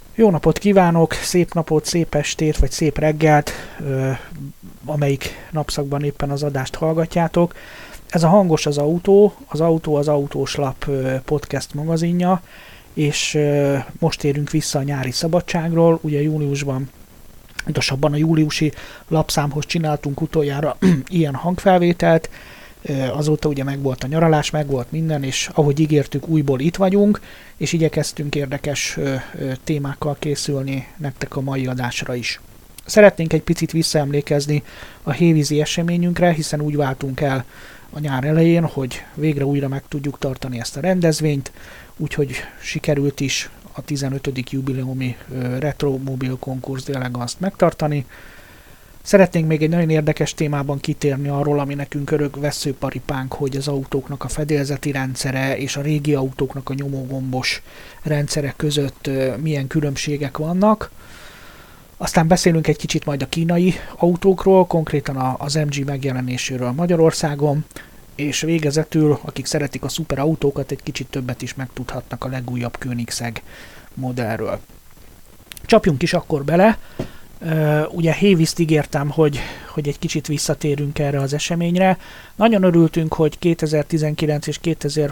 Jó napot kívánok, szép napot, szép estét, vagy szép reggelt, amelyik napszakban éppen az adást hallgatjátok. Ez a Hangos az autó az autós lap podcast magazinja, és most érünk vissza a nyári szabadságról. Ugye júniusban, pontosabban a júliusi lapszámhoz csináltunk utoljára ilyen hangfelvételt, azóta ugye megvolt a nyaralás, megvolt minden, és ahogy ígértük, újból itt vagyunk, és igyekeztünk érdekes témákkal készülni nektek a mai adásra is. Szeretnénk egy picit visszaemlékezni a hévízi eseményünkre, hiszen úgy váltunk el a nyár elején, hogy végre újra meg tudjuk tartani ezt a rendezvényt, úgyhogy sikerült is a 15. jubileumi Retromobil Konkurs d'Elegance megtartani. Szeretnénk még egy nagyon érdekes témában kitérni arról, ami nekünk örök vesszőparipánk, hogy az autóknak a fedélzeti rendszere és a régi autóknak a nyomógombos rendszere között milyen különbségek vannak. Aztán beszélünk egy kicsit majd a kínai autókról, konkrétan az MG megjelenéséről Magyarországon, és végezetül, akik szeretik a szuperautókat, egy kicsit többet is megtudhatnak a legújabb Koenigsegg modellről. Csapjunk is akkor bele. Ugye Hévízt ígértem, hogy egy kicsit visszatérünk erre az eseményre. Nagyon örültünk, hogy 2019 és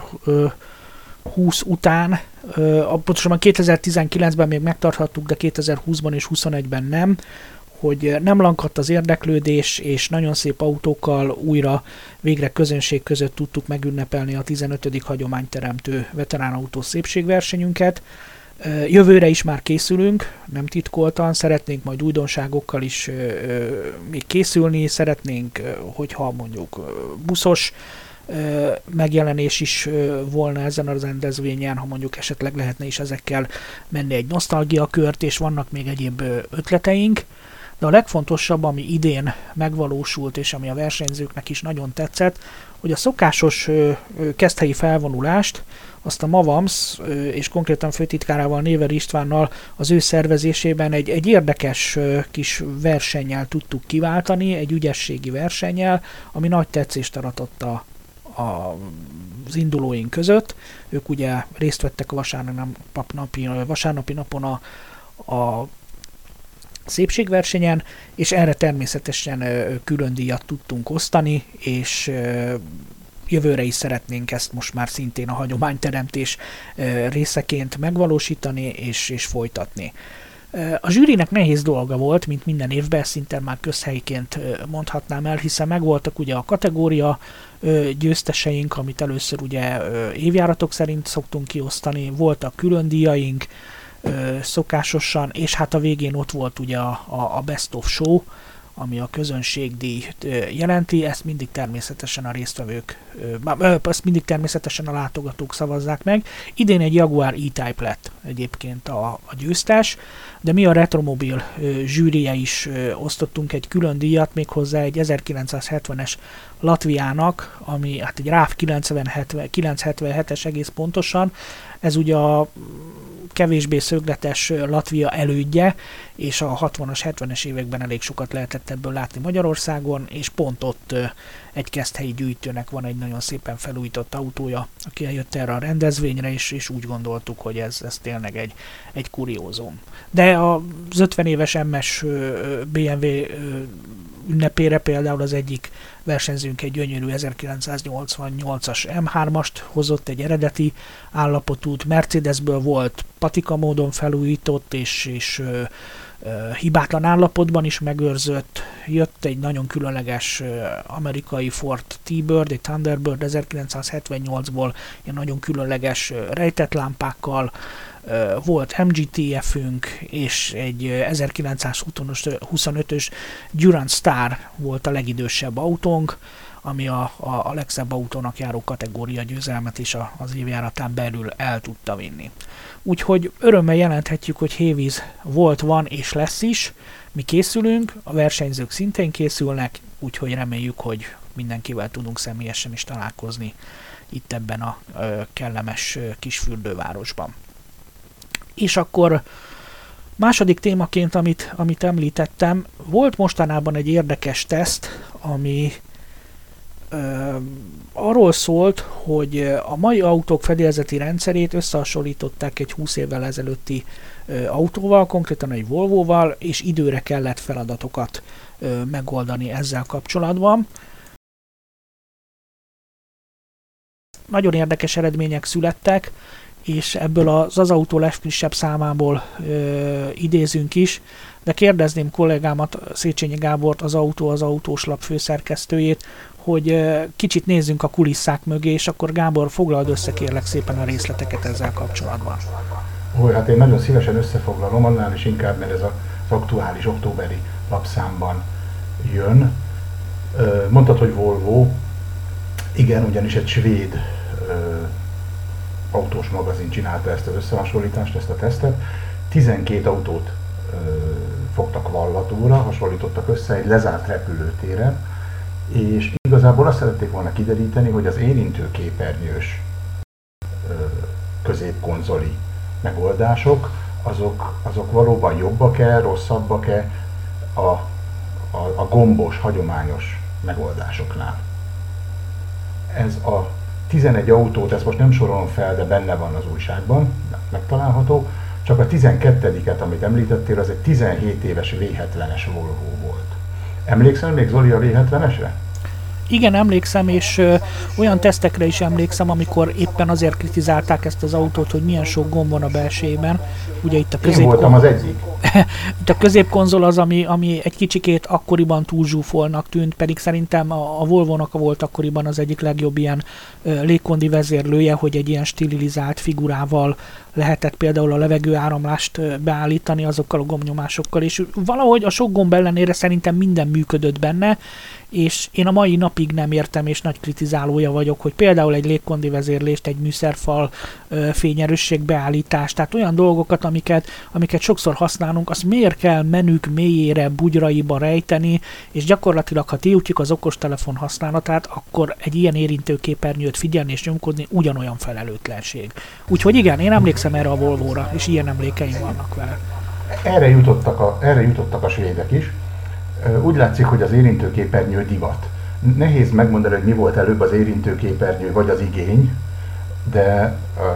2020 után, pontosabban 2019-ben még megtarthattuk, de 2020-ban és 2021-ben nem, hogy nem lankadt az érdeklődés, és nagyon szép autókkal újra végre közönség között tudtuk megünnepelni a 15. hagyományteremtő veteránautó szépségversenyünket. Jövőre is már készülünk, nem titkoltan, szeretnénk majd újdonságokkal is még készülni, szeretnénk, hogyha mondjuk buszos megjelenés is volna ezen a rendezvényen, ha mondjuk esetleg lehetne is ezekkel menni egy nosztalgiakört, és vannak még egyéb ötleteink, de a legfontosabb, ami idén megvalósult, és ami a versenyzőknek is nagyon tetszett, hogy a szokásos keszthelyi felvonulást azt a MAVAMS, és konkrétan főtitkárával, Néver Istvánnal az ő szervezésében egy érdekes kis versennyel tudtuk kiváltani, egy ügyességi versennyel, ami nagy tetszést aratott az indulóink között. Ők ugye részt vettek a vasárnapi napon a szépségversenyen, és erre természetesen külön díjat tudtunk osztani, és jövőre is szeretnénk ezt most már szintén a hagyományteremtés részeként megvalósítani és folytatni. A zsűrinek nehéz dolga volt, mint minden évben, szinte már közhelyként mondhatnám el, hiszen megvoltak ugye a kategória győzteseink, amit először ugye évjáratok szerint szoktunk kiosztani, voltak külön díjaink, szokásosan, és hát a végén ott volt ugye a Best of Show, ami a közönségdíjt jelenti, ezt mindig természetesen a résztvevők, ezt mindig természetesen a látogatók szavazzák meg. Idén egy Jaguar E-Type lett egyébként a győztes, de mi a Retromobil zsűrije is osztottunk egy külön díjat, méghozzá egy 1970-es Latviának, ami hát egy RAV 977-es egész pontosan, ez ugye a kevésbé szögletes Latvia elődje, és a 60-as, 70-es években elég sokat lehetett ebből látni Magyarországon, és pont ott egy keszthelyi gyűjtőnek van egy nagyon szépen felújított autója, aki eljött erre a rendezvényre, és úgy gondoltuk, hogy ez tényleg egy kuriózum. De az 50 éves MS BMW ünnepére például az egyik versenyzőnk egy gyönyörű 1988-as M3-ast hozott, egy eredeti állapotút, Mercedesből volt patika módon felújított, és hibátlan állapotban is megőrzött. Jött egy nagyon különleges amerikai Ford T-Bird, egy Thunderbird 1978-ból, ilyen nagyon különleges rejtett lámpákkal, volt MGTF-ünk, és egy 1925-ös Durant Star volt a legidősebb autónk, ami a legszebb autónak járó kategória győzelmet is az évjáratán belül el tudta vinni. Úgyhogy örömmel jelenthetjük, hogy Hévíz volt, van és lesz is. Mi készülünk, a versenyzők szintén készülnek, úgyhogy reméljük, hogy mindenkivel tudunk személyesen is találkozni itt ebben a kellemes kis fürdővárosban. És akkor második témaként, amit említettem, volt mostanában egy érdekes teszt, ami arról szólt, hogy a mai autók fedélzeti rendszerét összehasonlították egy 20 évvel ezelőtti autóval, konkrétan egy Volvoval, és időre kellett feladatokat megoldani ezzel kapcsolatban. Nagyon érdekes eredmények születtek, és ebből az autó legfrissebb számából idézünk is, de kérdezném kollégámat, Széchenyi Gábort, az autós lap főszerkesztőjét, hogy kicsit nézzünk a kulisszák mögé, és akkor Gábor, foglald össze kérlek szépen a részleteket ezzel kapcsolatban. Hát én nagyon szívesen összefoglalom, annál is inkább, mert ez az aktuális októberi lapszámban jön. Mondtad, hogy Volvo, igen, ugyanis egy svéd autós magazin csinálta ezt az összehasonlítást, ezt a tesztet. 12 autót fogtak vallatóra, hasonlítottak össze egy lezárt repülőtéren, és igazából azt szerették volna kideríteni, hogy az érintőképernyős középkonzoli megoldások, azok valóban jobbak-e, rosszabbak-e a gombos, hagyományos megoldásoknál. Ez a 11 autót, ezt most nem sorolom fel, de benne van az újságban, megtalálható, csak a 12-et, amit említettél, az egy 17 éves V70-es Volvo volt. Emlékszel még, Zoli, a V70-esre? Igen, emlékszem, és olyan tesztekre is emlékszem, amikor éppen azért kritizálták ezt az autót, hogy milyen sok gomb van a belsejében. Ugye itt a Én voltam az egyik. Itt a középkonzol az, ami egy kicsikét akkoriban túl zsúfolnak tűnt, pedig szerintem a Volvo-nak volt akkoriban az egyik legjobb ilyen légkondi vezérlője, hogy egy ilyen stilizált figurával lehetett például a levegőáramlást beállítani azokkal a gombnyomásokkal, és valahogy a sok gomb ellenére szerintem minden működött benne, és én a mai napig nem értem, és nagy kritizálója vagyok, hogy például egy légkondi vezérlést, egy műszerfal fényerősség beállítást, tehát olyan dolgokat, amiket sokszor használunk, azt miért kell menük mélyére, bugyraiba rejteni, és gyakorlatilag, ha tiltjuk az okostelefon használatát, akkor egy ilyen érintőképernyőt figyelni és nyomkodni ugyanolyan felelőtlenség. Úgyhogy igen, én emlékszem erre a Volvo-ra, és ilyen emlékeim vannak vele. Erre jutottak a svédek is. Úgy látszik, hogy az érintőképernyő divat. Nehéz megmondani, hogy mi volt előbb, az érintőképernyő vagy az igény, de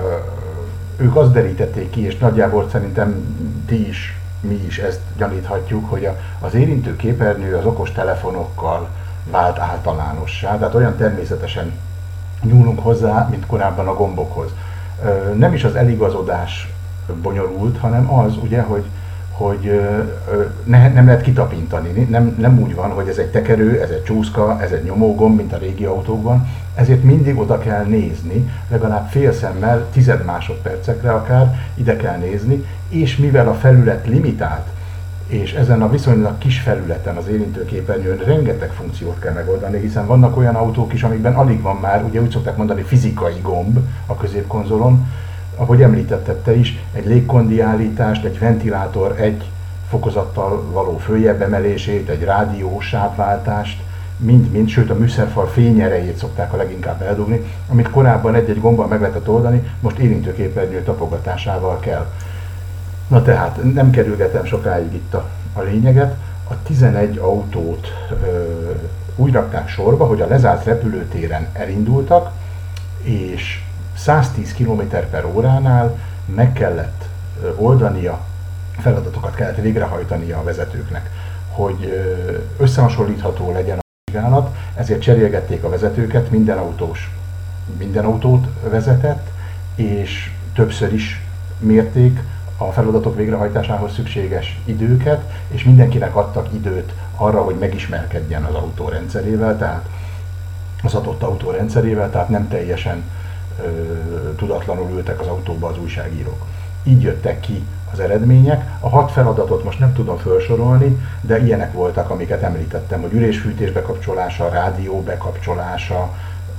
ők azt derítették ki, és nagyjából szerintem ti is, mi is ezt gyaníthatjuk, hogy az érintőképernyő az okostelefonokkal vált általánossá, tehát olyan természetesen nyúlunk hozzá, mint korábban a gombokhoz. Nem is az eligazodás bonyolult, hanem az, ugye, hogy nem lehet kitapintani. Nem úgy van, hogy ez egy tekerő, ez egy csúszka, ez egy nyomógomb, mint a régi autókban. Ezért mindig oda kell nézni, legalább fél szemmel, 10 másodpercekre akár ide kell nézni, és mivel a felület limitált, és ezen a viszonylag kis felületen, az érintőképernyőn rengeteg funkciót kell megoldani, hiszen vannak olyan autók is, amikben alig van már, ugye úgy szokták mondani, fizikai gomb a középkonzolon, ahogy említetted te is, egy légkondiállítást, egy ventilátor egy fokozattal való följebb emelését, egy rádió sávváltást, mind, sőt a műszerfal fényerejét szokták a leginkább eldugni, amit korábban egy-egy gombbal meg lehetett oldani, most érintőképernyő tapogatásával kell. Na tehát, nem kerülgetem sokáig itt a lényeget, a 11 autót úgy rakták sorba, hogy a lezárt repülőtéren elindultak, és 110 km/óránál meg kellett oldania, feladatokat kellett végrehajtania a vezetőknek, hogy összehasonlítható legyen a vizsgálat, ezért cserélgették a vezetőket, minden autót vezetett, és többször is mérték a feladatok végrehajtásához szükséges időket, és mindenkinek adtak időt arra, hogy megismerkedjen az autó rendszerével, tehát az adott autó rendszerével, tehát nem teljesen tudatlanul ültek az autóba az újságírók. Így jöttek ki az eredmények. A 6 feladatot most nem tudom felsorolni, de ilyenek voltak, amiket említettem, hogy ülésfűtés bekapcsolása, rádió bekapcsolása,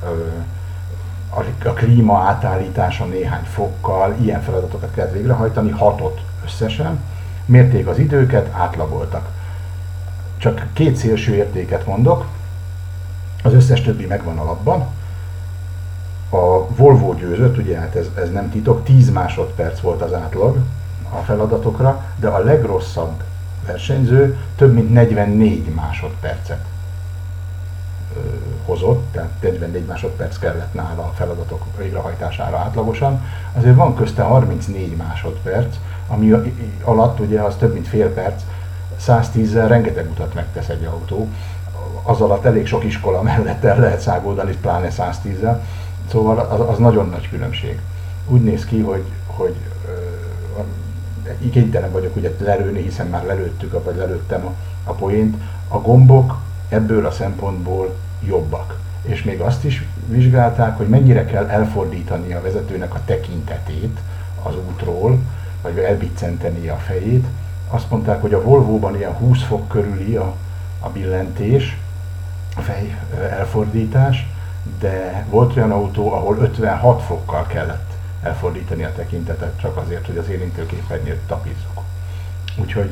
a klíma átállítása néhány fokkal, ilyen feladatokat kellett végrehajtani, 6-ot összesen. Mérték az időket, átlagoltak. Csak 2 szélső értéket mondok, az összes többi megvan a labban. A Volvo győzött, ugye hát ez nem titok, 10 másodperc volt az átlag a feladatokra, de a legrosszabb versenyző több mint 44 másodpercet hozott, tehát 44 másodperc kellett nála a feladatok végrehajtására átlagosan, azért van közte 34 másodperc, ami alatt ugye az több mint fél perc, 110-zel rengeteg utat megtesz egy autó, az alatt elég sok iskola mellett el lehet száguldani, pláne 110-zel, szóval az nagyon nagy különbség. Úgy néz ki, hogy kénytelen vagyok ugye lelőni, hiszen már lelőttük, vagy lelőttem a poént. A gombok ebből a szempontból jobbak. És még azt is vizsgálták, hogy mennyire kell elfordítani a vezetőnek a tekintetét az útról, vagy elbiccenteni a fejét. Azt mondták, hogy a Volvo-ban ilyen 20 fok körüli a billentés, a fej elfordítás, de volt olyan autó, ahol 56 fokkal kellett elfordítani a tekintetet, csak azért, hogy az érintőképernyőt tapízzuk. Úgyhogy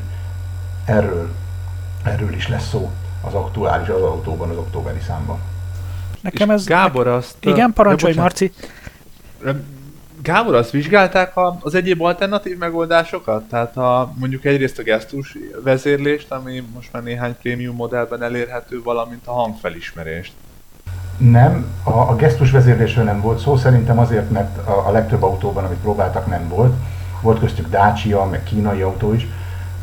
erről is lesz szó az aktuális az autóban, az októberi számban. Nekem ez... Gábor azt... Igen, parancsolj, Marci! Gábor, azt vizsgálták az egyéb alternatív megoldásokat? Tehát mondjuk egyrészt a gesztus vezérlést, ami most már néhány prémium modellben elérhető, valamint a hangfelismerést. Nem, a gesztus vezérlésről nem volt szó, szerintem azért, mert a legtöbb autóban, amit próbáltak, nem volt. Volt köztük Dacia, meg kínai autó is.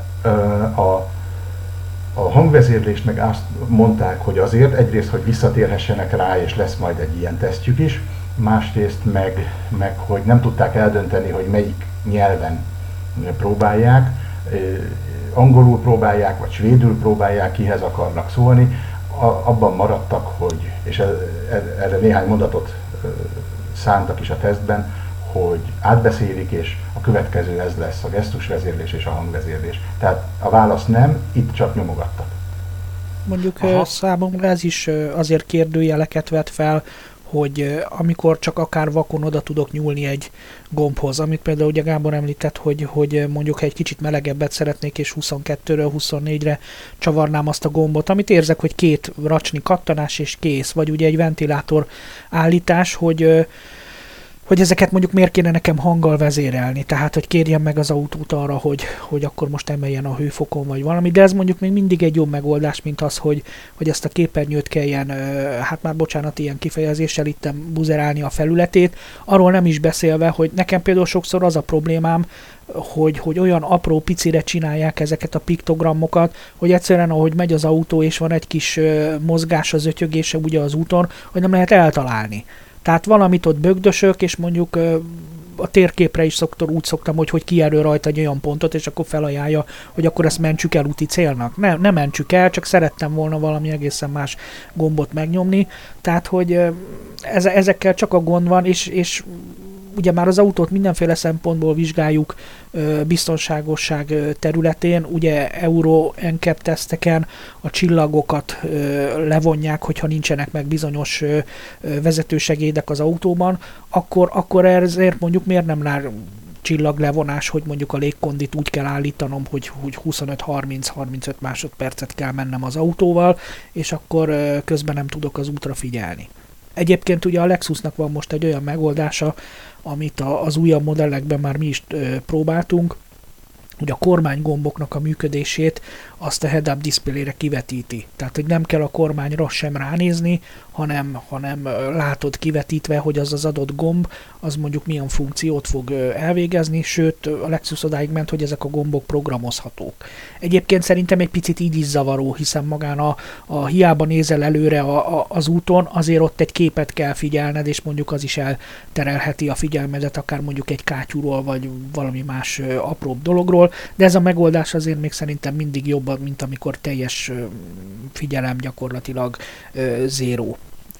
A hangvezérlést meg azt mondták, hogy azért, egyrészt, hogy visszatérhessenek rá, és lesz majd egy ilyen tesztjük is, másrészt meg hogy nem tudták eldönteni, hogy melyik nyelven próbálják, angolul próbálják, vagy svédül próbálják, kihez akarnak szólni. Abban maradtak, hogy, és erre néhány mondatot szántak is a tesztben, hogy átbeszélik, és a következő ez lesz, a gesztusvezérlés és a hangvezérlés. Tehát a válasz nem, itt csak nyomogattak. Mondjuk számomra ez is azért kérdőjeleket vet fel, hogy amikor csak akár vakon oda tudok nyúlni egy gombhoz, amit például ugye Gábor említett, hogy mondjuk egy kicsit melegebbet szeretnék, és 22-ről 24-re csavarnám azt a gombot, amit érzek, hogy 2 racsni kattanás és kész, vagy ugye egy ventilátor állítás, hogy ezeket mondjuk miért kéne nekem hanggal vezérelni, tehát hogy kérjem meg az autót arra, hogy akkor most emeljen a hőfokon vagy valami, de ez mondjuk még mindig egy jobb megoldás, mint az, hogy ezt a képernyőt kelljen, hát már bocsánat, ilyen kifejezéssel itten buzerálni a felületét, arról nem is beszélve, hogy nekem például sokszor az a problémám, hogy olyan apró picire csinálják ezeket a piktogramokat, hogy egyszerűen ahogy megy az autó, és van egy kis mozgás, az ötyögése ugye az úton, hogy nem lehet eltalálni. Tehát valamit ott bögdösök, és mondjuk a térképre is úgy szoktam, hogy kijelöl rajta egy olyan pontot, és akkor felajánlja, hogy akkor ezt mentsük el úti célnak. Nem mentsük el, csak szerettem volna valami egészen más gombot megnyomni. Tehát, hogy ezekkel csak a gond van, és ugye már az autót mindenféle szempontból vizsgáljuk biztonságosság területén, ugye Euro NCAP teszteken a csillagokat levonják, hogyha nincsenek meg bizonyos vezetősegédek az autóban, akkor ezért mondjuk miért nem lár csillaglevonás, hogy mondjuk a légkondit úgy kell állítanom, hogy 25-30-35 másodpercet kell mennem az autóval, és akkor közben nem tudok az útra figyelni. Egyébként ugye a Lexusnak van most egy olyan megoldása, amit az újabb modellekben már mi is próbáltunk, hogy a kormánygomboknak a működését azt a head-up diszpléjére kivetíti. Tehát, hogy nem kell a kormányra sem ránézni, hanem látod kivetítve, hogy az adott gomb, az mondjuk milyen funkciót fog elvégezni, sőt, a Lexus odáig ment, hogy ezek a gombok programozhatók. Egyébként szerintem egy picit így is zavaró, hiszen magán a hiába nézel előre az úton, azért ott egy képet kell figyelned, és mondjuk az is elterelheti a figyelmedet, akár mondjuk egy kátyúról, vagy valami más apróbb dologról, de ez a megoldás azért még szerintem mindig jobb, mint amikor figyelem gyakorlatilag zéró.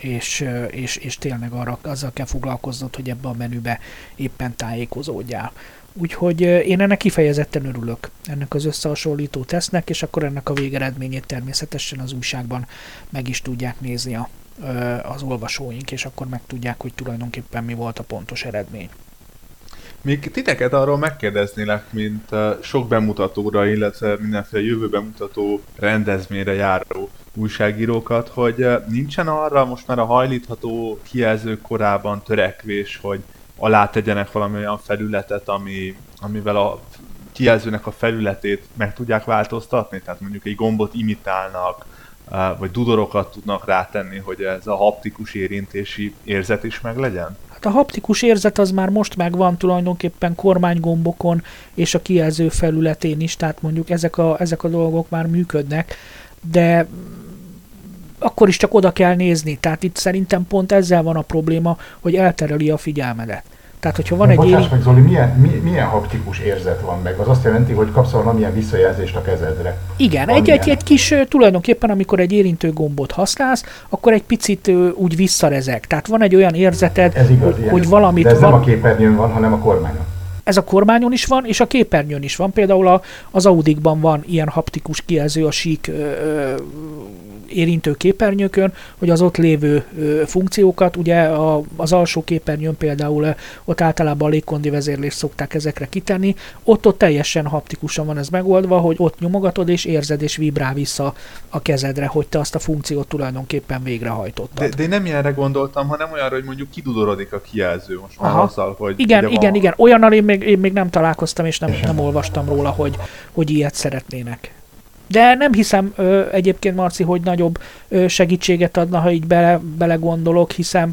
És tényleg azzal kell foglalkoznod, hogy ebbe a menübe éppen tájékozódjál. Úgyhogy én ennek kifejezetten örülök, ennek az összehasonlító tesznek, és akkor ennek a végeredményét természetesen az újságban meg is tudják nézni az olvasóink, és akkor megtudják, hogy tulajdonképpen mi volt a pontos eredmény. Még titeket arról megkérdeznélek, mint sok bemutatóra, illetve mindenféle jövőbemutató rendezvényre járó újságírókat, hogy nincsen arra most már a hajlítható kijelzők korában törekvés, hogy alá tegyenek valami olyan felületet, amivel a kijelzőnek a felületét meg tudják változtatni, tehát mondjuk egy gombot imitálnak, vagy dudorokat tudnak rátenni, hogy ez a haptikus érintési érzet is meg legyen? Hát a haptikus érzet az már most megvan tulajdonképpen kormánygombokon és a kijelző felületén is, tehát mondjuk ezek a dolgok már működnek, de akkor is csak oda kell nézni. Tehát itt szerintem pont ezzel van a probléma, hogy eltereli a figyelmedet. Tehát, hogyha van Bocsáss meg, Zoli, milyen haptikus érzet van meg? Az azt jelenti, hogy kapsz valamilyen visszajelzést a kezedre. Igen, egy kis, tulajdonképpen amikor egy érintő gombot használsz, akkor egy picit úgy visszarezeg. Tehát van egy olyan érzeted, ez igaz, hogy valamit... De ez nem a képernyőn van, hanem a kormányon. Ez a kormányon is van, és a képernyőn is van. Például az Audikban van ilyen haptikus kijelző a sík érintő képernyőkön, hogy az ott lévő funkciókat, ugye az alsó képernyőn például ott általában a légkondi vezérlést szokták ezekre kitenni, ott teljesen haptikusan van ez megoldva, hogy ott nyomogatod és érzed és vibrál vissza a kezedre, hogy te azt a funkciót tulajdonképpen végrehajtottad. De én nem ilyenre gondoltam, hanem olyanra, hogy mondjuk kidudorodik a kijelző most már azzal, hogy... Igen. Olyannal én még nem találkoztam, és nem olvastam róla, hogy ilyet szeretnének. De nem hiszem egyébként, Marci, hogy nagyobb segítséget adna, ha így belegondolok, hiszen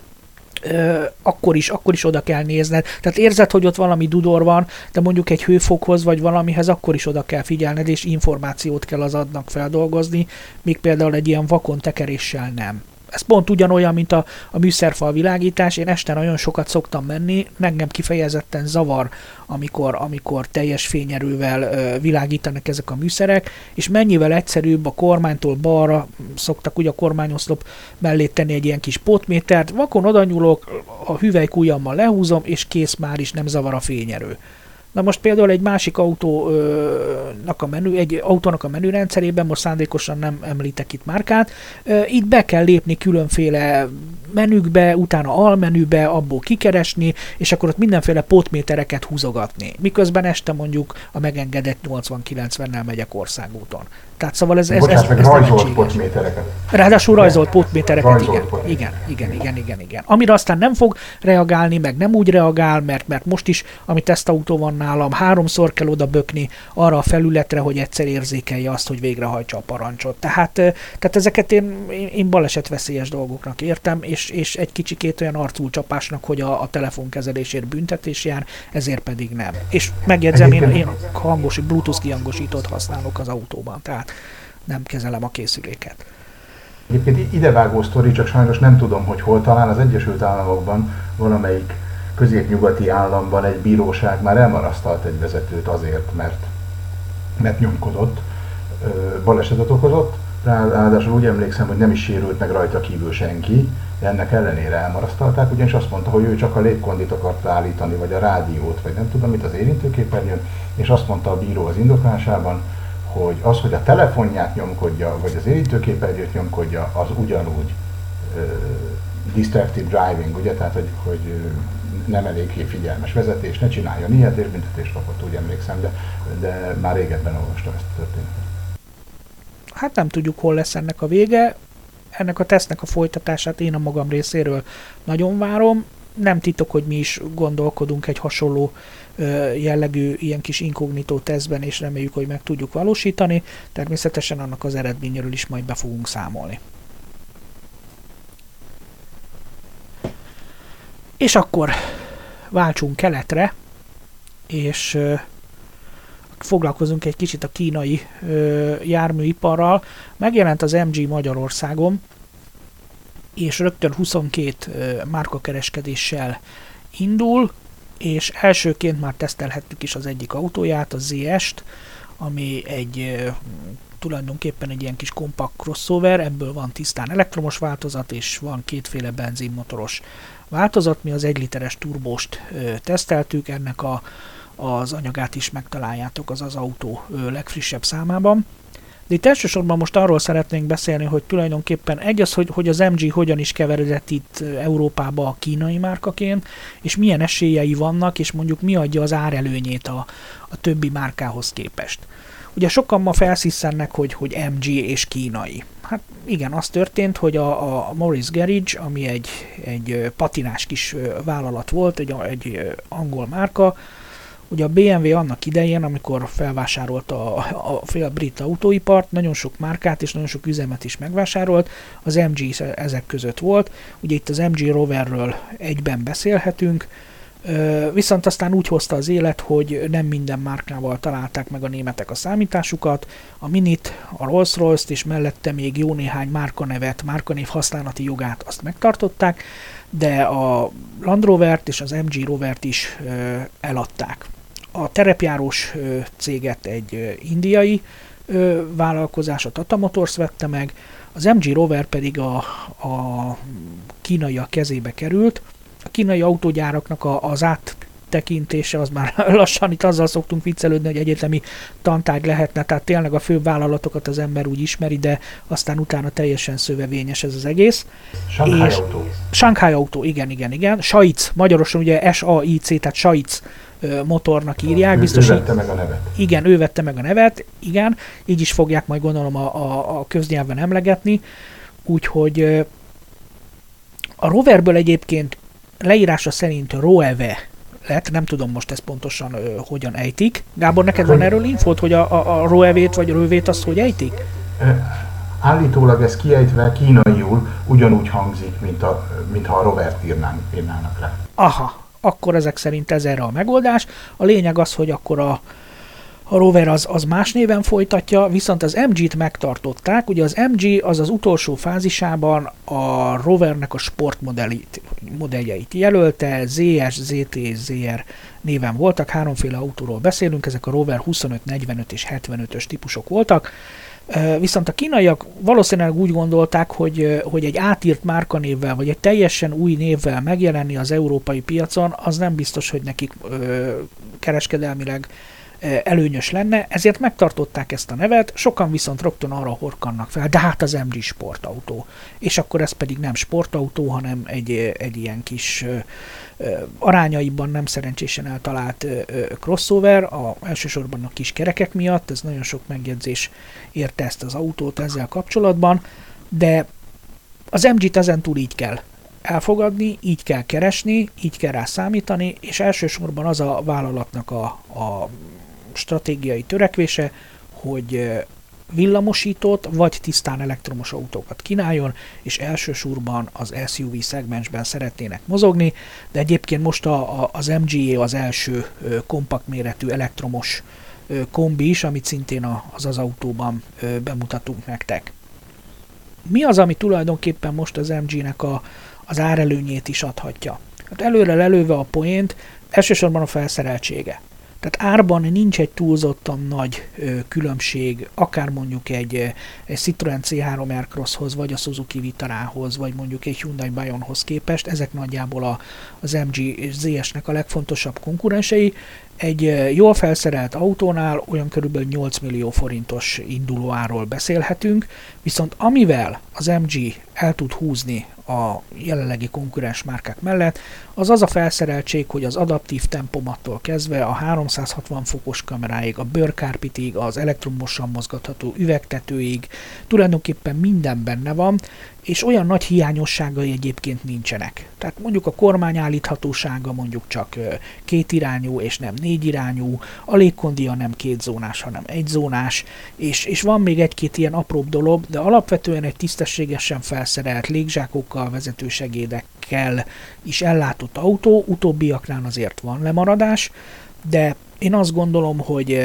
akkor is oda kell nézned. Tehát érzed, hogy ott valami dudor van, de mondjuk egy hőfokhoz vagy valamihez akkor is oda kell figyelned, és információt kell az adnak feldolgozni, míg például egy ilyen vakon tekeréssel nem. Ez pont ugyanolyan, mint a műszerfal világítás. Én este nagyon sokat szoktam menni, engem kifejezetten zavar, amikor teljes fényerővel világítanak ezek a műszerek, és mennyivel egyszerűbb a kormánytól balra, szoktak ugye a kormányoszlop mellé tenni egy ilyen kis potmétert, vakon odanyúlok, a hüvelykujjammal lehúzom, és kész, már is nem zavar a fényerő. Na most például egy másik autónak a menürendszerében, most szándékosan nem említek itt márkát, itt be kell lépni különféle menükbe, utána almenübe, abból kikeresni, és akkor ott mindenféle potmétereket húzogatni. Miközben este mondjuk a megengedett 80-90-nel megyek országúton. Tehát szóval ez rajzolt potmétereket. Ráadásul rajzolt potmétereket, igen. Amire aztán nem fog reagálni, meg nem úgy reagál, mert most is, ami tesztautó van nálam, 3-szor kell oda bökni arra a felületre, hogy egyszer érzékelje azt, hogy végrehajtsa a parancsot. Tehát ezeket én balesetveszélyes dolgoknak értem, és egy kicsikét olyan arculcsapásnak, hogy a telefonkezelésért büntetés jár, ezért pedig nem. És megjegyzem, én Bluetooth kihangosítót használok az autóban, tehát nem kezelem a készüléket. Egyébként idevágó sztori, csak sajnos nem tudom, hogy hol, talán az Egyesült Államokban valamelyik középnyugati államban egy bíróság már elmarasztalt egy vezetőt azért, mert nyomkodott, balesetet okozott, ráadásul úgy emlékszem, hogy nem is sérült meg rajta kívül senki, de ennek ellenére elmarasztalták, ugyanis azt mondta, hogy ő csak a légkondit akarta állítani, vagy a rádiót, vagy nem tudom mit az érintőképernyőn, és azt mondta a bíró az indoklásában, hogy az, hogy a telefonját nyomkodja, vagy az érintőképernyőt nyomkodja, az ugyanúgy distracted driving, ugye, tehát hogy nem eléggé figyelmes vezetés, ne csináljon ilyet, és büntetést kapott, úgy emlékszem, de már régebben olvastam ezt a történetet. Hát nem tudjuk, hol lesz ennek a vége. Ennek a tesztnek a folytatását én a magam részéről nagyon várom. Nem titok, hogy mi is gondolkodunk egy hasonló jellegű ilyen kis inkognitó tesztben, és reméljük, hogy meg tudjuk valósítani. Természetesen annak az eredményéről is majd be fogunk számolni. És akkor váltsunk keletre, és foglalkozunk egy kicsit a kínai járműiparral. Megjelent az MG Magyarországon, és rögtön 22 márkakereskedéssel indul, és elsőként már tesztelhettük is az egyik autóját, a ZS-t, ami tulajdonképpen egy ilyen kis kompakt crossover, ebből van tisztán elektromos változat, és van kétféle benzinmotoros változat. Mi az 1 literes turbóst teszteltük, ennek az anyagát is megtaláljátok az autó legfrissebb számában. De itt elsősorban most arról szeretnénk beszélni, hogy tulajdonképpen hogy az MG hogyan is keveredett itt Európába a kínai márkaként, és milyen esélyei vannak, és mondjuk mi adja az árelőnyét a többi márkához képest. Ugye sokan ma felszisszennek, hogy MG és kínai. Hát igen, az történt, hogy a Morris Garage, ami egy patinás kis vállalat volt, egy angol márka, Ugye a BMW annak idején, amikor felvásárolta a fél brit autóipart, nagyon sok márkát és nagyon sok üzemet is megvásárolt, az MG ezek között volt. Ugye itt az MG Roverről egyben beszélhetünk, viszont aztán úgy hozta az élet, hogy nem minden márkával találták meg a németek a számításukat, a Minit, a Rolls-Royce-t és mellette még jó néhány márkanév használati jogát azt megtartották, de a Land Rovert és az MG Rovert is eladták. A terepjárós céget egy indiai vállalkozás, a Tata Motors vette meg, az MG Rover pedig a kínaiak kezébe került. A kínai autógyáraknak az áttekintése, az már lassan itt azzal szoktunk viccelődni, hogy egyetemi tantárgy lehetne, tehát tényleg a főbb vállalatokat az ember úgy ismeri, de aztán utána teljesen szövevényes ez az egész. Shanghai Autó. Shanghai Autó, igen. Saic, magyarosan ugye SAIC, tehát Saic motornak írják. Biztos, ő vette meg a nevet. Igen, ő vette meg a nevet, igen, így is fogják majd gondolom a köznyelven emlegetni, úgyhogy a Roverből egyébként leírása szerint Roeve lett, nem tudom most ezt pontosan hogyan ejtik. Gábor, neked van erről infót, hogy a Roevét vagy Rövét azt hogy ejtik? Állítólag ez kiejtve kínaiul ugyanúgy hangzik, mintha a Rovert írnának rá. Aha, akkor ezek szerint ez erre a megoldás. A lényeg az, hogy akkor a Rover az más néven folytatja, viszont az MG-t megtartották. Ugye az MG az utolsó fázisában a Rovernek a sportmodelljeit jelölte, ZS, ZT és ZR néven voltak, háromféle autóról beszélünk, ezek a Rover 25, 45 és 75-ös típusok voltak. Viszont a kínaiak valószínűleg úgy gondolták, hogy egy átírt márkanévvel, vagy egy teljesen új névvel megjelenni az európai piacon, az nem biztos, hogy nekik kereskedelmileg előnyös lenne, ezért megtartották ezt a nevet, sokan viszont rögtön arra horkannak fel, de hát az MG sportautó. És akkor ez pedig nem sportautó, hanem egy ilyen kis arányaiban nem szerencsésen eltalált crossover, elsősorban a kis kerekek miatt, ez nagyon sok megjegyzés érte ezt az autót ezzel kapcsolatban, de az MG-t ezentúl így kell elfogadni, így kell keresni, így kell rá számítani, és elsősorban az a vállalatnak a stratégiai törekvése, hogy villamosított vagy tisztán elektromos autókat kínáljon, és elsősorban az SUV szegmensben szeretnének mozogni, de egyébként most az MG az első kompakt méretű elektromos kombi is, amit szintén az autóban bemutatunk nektek. Mi az, ami tulajdonképpen most az MG-nek az árelőnyét is adhatja? Hát előre lelőve a poént, elsősorban a felszereltsége. Tehát árban nincs egy túlzottan nagy különbség, akár mondjuk egy Citroen C3 Aircrosshoz, vagy a Suzuki Vitarához, vagy mondjuk egy Hyundai Bayonhoz képest. Ezek nagyjából az MG és ZS-nek a legfontosabb konkurensei. Egy jól felszerelt autónál olyan körülbelül 8 millió forintos indulóárról beszélhetünk, viszont amivel az MG el tud húzni a jelenlegi konkurens márkák mellett, az a felszereltség, hogy az adaptív tempomattól kezdve a 360 fokos kameráig, a bőrkárpitig, az elektromosan mozgatható üvegtetőig, tulajdonképpen minden benne van, és olyan nagy hiányosságai egyébként nincsenek. Tehát mondjuk a kormány állíthatósága mondjuk csak kétirányú és nem négyirányú, a légkondia nem kétzónás, hanem egyzónás, és van még egy-két ilyen apróbb dolog, de alapvetően egy tisztességesen felszerelt légzsákokkal, vezetősegédekkel is ellátott autó, utóbbiaknál azért van lemaradás, de én azt gondolom, hogy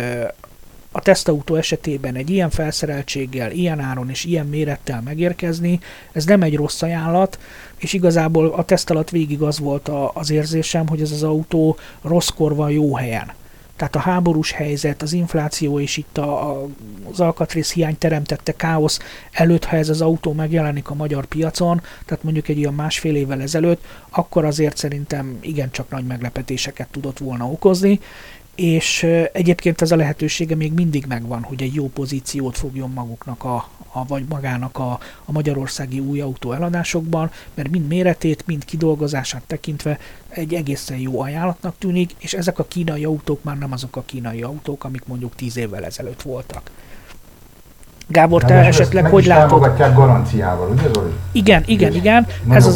a tesztautó esetében egy ilyen felszereltséggel, ilyen áron és ilyen mérettel megérkezni, ez nem egy rossz ajánlat, és igazából a teszt alatt végig az volt az érzésem, hogy ez az autó rosszkor van jó helyen. Tehát a háborús helyzet, az infláció és itt az alkatrész hiány teremtette káosz előtt, ha ez az autó megjelenik a magyar piacon, tehát mondjuk egy olyan másfél évvel ezelőtt, akkor azért szerintem igencsak nagy meglepetéseket tudott volna okozni, és egyébként ez a lehetősége még mindig megvan, hogy egy jó pozíciót fogjon maguknak vagy magának a magyarországi új autó eladásokban, mert mind méretét, mind kidolgozását tekintve egy egészen jó ajánlatnak tűnik, és ezek a kínai autók már nem azok a kínai autók, amik mondjuk 10 évvel ezelőtt voltak. Gábor, te esetleg hogy látod? látod? Támogatják garanciával, ugye Zoli? Igen.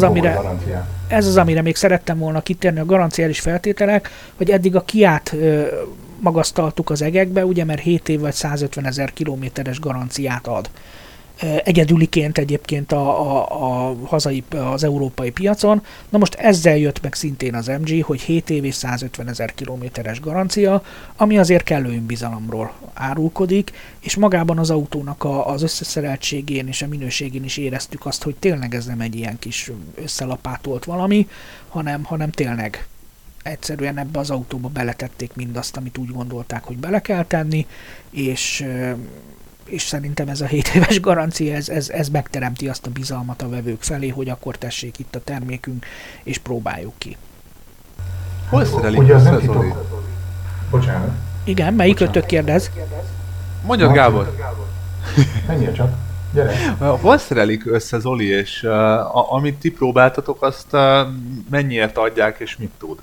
Ez az, amire még szerettem volna kitérni, a garanciális feltételek, hogy eddig a Kiát magasztaltuk az egekbe, ugye, mert 7 év vagy 150 000 kilométeres garanciát ad. Egyedüliként egyébként a hazai, az európai piacon. Na most ezzel jött meg szintén az MG, hogy 7 év és 150 000 kilométeres garancia, ami azért kellő önbizalomról árulkodik, és magában az autónak az összeszereltségén és a minőségén is éreztük azt, hogy tényleg ez nem egy ilyen kis összelapátolt valami, hanem tényleg egyszerűen ebbe az autóba beletették mindazt, amit úgy gondolták, hogy bele kell tenni, és szerintem ez a 7 éves garancia, ez megteremti azt a bizalmat a vevők felé, hogy akkor tessék itt a termékünk, és próbáljuk ki. Hol szerelik össze, Zoli? Bocsánat. Igen, melyik ötök kérdez? Mondjad, Gábor. Menjél csak, gyere. Hol szerelik össze, Zoli, és amit ti próbáltatok, azt mennyiért adják, és mit tud?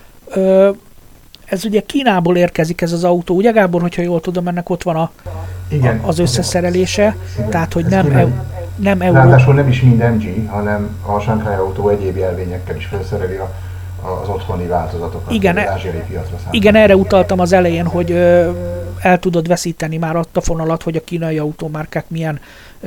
Ez ugye Kínából érkezik ez az autó, ugye Gábor, hogyha jól tudom, ennek ott van az összeszerelése, igen. Tehát hogy nem euró. Ráadásul nem is mind MG, hanem a Shanghai Autó egyéb jelvényekkel is felszereli az otthoni változatokat. Igen, erre utaltam az elején, hogy el tudod veszíteni már azt a fonalat, hogy a kínai automárkák milyen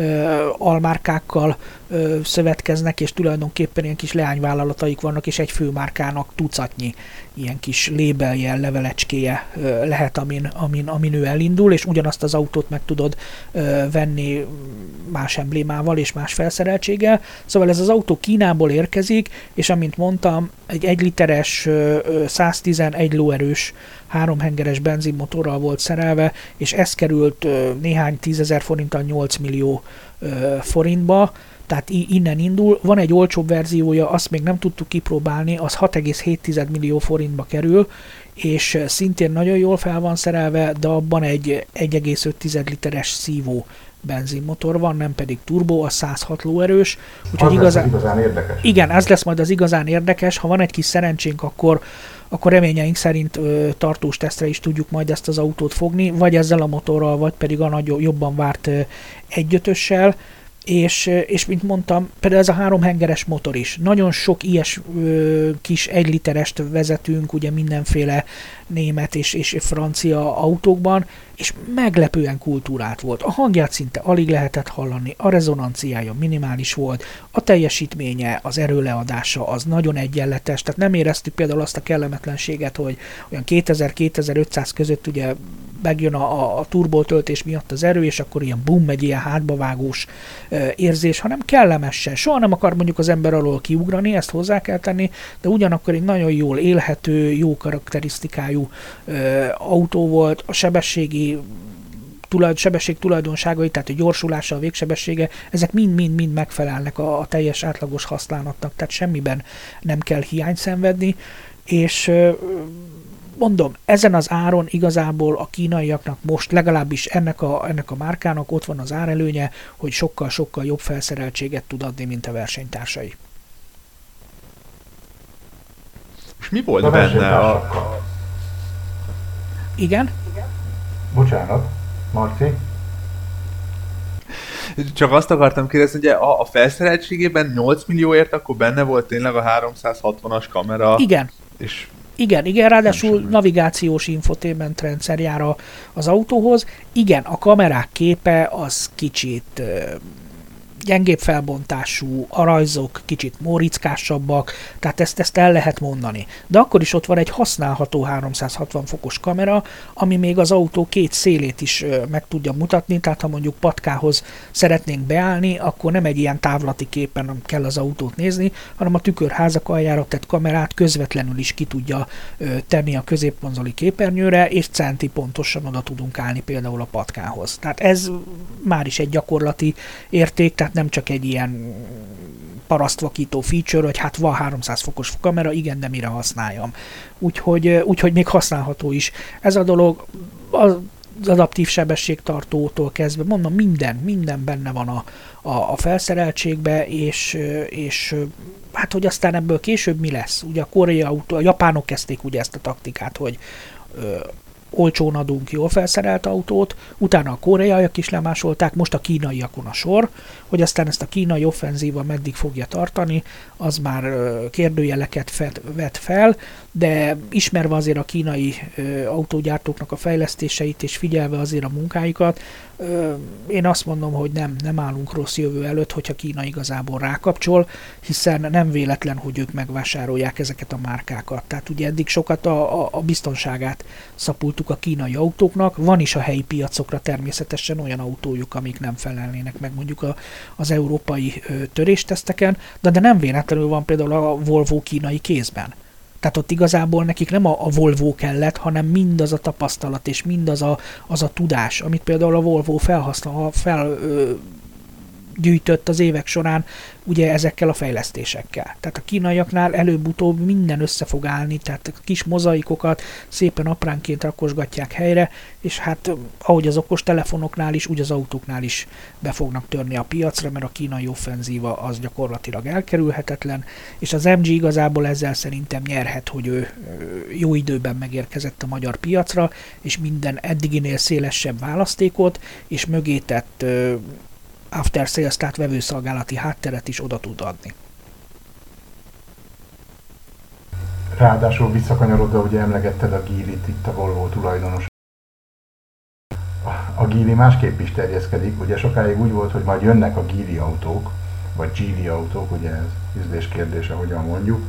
almárkákkal szövetkeznek, és tulajdonképpen ilyen kis leányvállalataik vannak, és egy főmárkának tucatnyi ilyen kis lébelje, levelecskéje lehet, amin ő elindul, és ugyanazt az autót meg tudod venni más emblémával és más felszereltséggel. Szóval ez az autó Kínából érkezik, és amint mondtam, egy 1 literes, 111 lóerős 3 hengeres benzinmotorral volt szerelve, és ez került néhány 10 000 forinttal 8 millió forintba, tehát innen indul. Van egy olcsóbb verziója, azt még nem tudtuk kipróbálni, az 6,7 millió forintba kerül, és szintén nagyon jól fel van szerelve, de abban egy 1,5 literes szívó benzinmotor van, nem pedig turbo, a 106 lóerős. Úgyhogy igazán érdekes. Igen, ez lesz majd az igazán érdekes. Ha van egy kis szerencsénk, akkor reményeink szerint tartós tesztre is tudjuk majd ezt az autót fogni, vagy ezzel a motorral, vagy pedig a jobban várt 1.5-össel. És mint mondtam, például ez a 3 hengeres motor is. Nagyon sok ilyes kis 1 literest vezetünk, ugye mindenféle német és francia autókban, és meglepően kultúrált volt. A hangját szinte alig lehetett hallani, a rezonanciája minimális volt, a teljesítménye, az erőleadása az nagyon egyenletes, tehát nem éreztük például azt a kellemetlenséget, hogy olyan 2000-2500 között ugye megjön a turbótöltés miatt az erő, és akkor ilyen bum, egy ilyen hátbavágós érzés, hanem kellemesen. Soha nem akar mondjuk az ember alól kiugrani, ezt hozzá kell tenni, de ugyanakkor egy nagyon jól élhető, jó karakterisztikájú autó volt, a sebesség tulajdonságai, tehát a gyorsulása, a végsebessége, ezek mind-mind megfelelnek a teljes átlagos használatnak, tehát semmiben nem kell hiányt szenvedni, és mondom, ezen az áron igazából a kínaiaknak most legalábbis ennek a márkának ott van az árelőnye, hogy sokkal-sokkal jobb felszereltséget tud adni, mint a versenytársai. És mi volt benne Igen? Bocsánat, Marci? Csak azt akartam kérdezni, hogy a felszereltségében 8 millióért akkor benne volt tényleg a 360-as kamera. Igen. És igen, ráadásul navigációs infotainment rendszer jár az autóhoz. Igen, a kamerák képe az kicsit gyengébb felbontású, a rajzok kicsit mórickásabbak, tehát ezt el lehet mondani. De akkor is ott van egy használható 360 fokos kamera, ami még az autó két szélét is meg tudja mutatni, tehát ha mondjuk patkához szeretnénk beállni, akkor nem egy ilyen távlati képen kell az autót nézni, hanem a tükörházak aljára tett kamerát közvetlenül is ki tudja tenni a középkonzoli képernyőre, és centi pontosan oda tudunk állni például a patkához. Tehát ez már is egy gyakorlati érték, tehát nem csak egy ilyen parasztvakító feature, hogy hát van 300 fokos kamera, igen, de mire használjam. Úgyhogy még használható is. Ez a dolog az adaptív sebességtartótól kezdve, mondom, minden benne van a felszereltségbe, és hát, hogy aztán ebből később mi lesz. Ugye a japánok kezdték ugye ezt a taktikát, hogy olcsón adunk jól felszerelt autót, utána a koreaiak is lemásolták, most a kínaiakon a sor, hogy aztán ezt a kínai offenzíva meddig fogja tartani, az már kérdőjeleket vet fel, de ismerve azért a kínai autógyártóknak a fejlesztéseit és figyelve azért a munkáikat, én azt mondom, hogy nem állunk rossz jövő előtt, hogyha Kína igazából rákapcsol, hiszen nem véletlen, hogy ők megvásárolják ezeket a márkákat. Tehát ugye eddig sokat a biztonságát szapultuk a kínai autóknak, van is a helyi piacokra természetesen olyan autójuk, amik nem felelnének meg mondjuk az európai törésteszteken, de nem véletlenül van például a Volvo kínai kézben. Tehát ott igazából nekik nem a Volvo kellett, hanem mindaz a tapasztalat és mindaz az a tudás, amit például a Volvo gyűjtött az évek során ugye ezekkel a fejlesztésekkel. Tehát a kínaiaknál előbb-utóbb minden össze fog állni, tehát a kis mozaikokat szépen apránként rakosgatják helyre, és hát ahogy az okos telefonoknál is, úgy az autóknál is be fognak törni a piacra, mert a kínai offenzíva az gyakorlatilag elkerülhetetlen, és az MG igazából ezzel szerintem nyerhet, hogy ő jó időben megérkezett a magyar piacra, és minden eddiginél szélesebb választékot, és mögé tett after sales, tehát vevőszolgálati hátteret is oda tud adni. Ráadásul visszakanyarodva, ugye emlegetted a Geely-t, itt a Volvo tulajdonos. A Geely másképp is terjeszkedik, ugye sokáig úgy volt, hogy majd jönnek a Geely autók, vagy Geely autók, ugye ez ízlés kérdése, hogyan mondjuk,